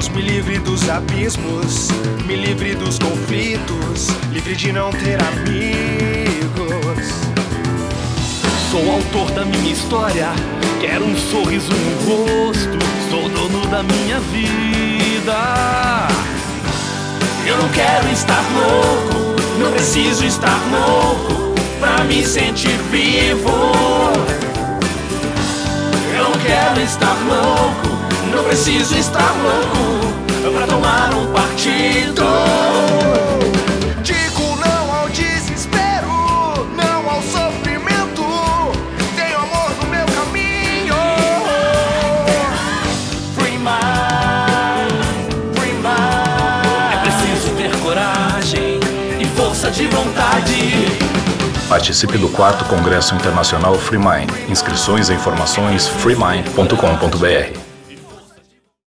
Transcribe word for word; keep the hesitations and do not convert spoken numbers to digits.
Deus me livre dos abismos, me livre dos conflitos, livre de não ter amigos. Sou autor da minha história, quero um sorriso no rosto, sou dono da minha vida. Eu não quero estar louco, não preciso estar louco pra me sentir vivo. Eu não quero estar louco, não preciso estar louco pra tomar um partido. Digo não ao desespero, não ao sofrimento, tenho amor no meu caminho. Free mind, free mind. É preciso ter coragem e força de vontade. Participe do quarto Congresso Internacional Free Mind. Inscrições e informações free mind ponto com ponto b r.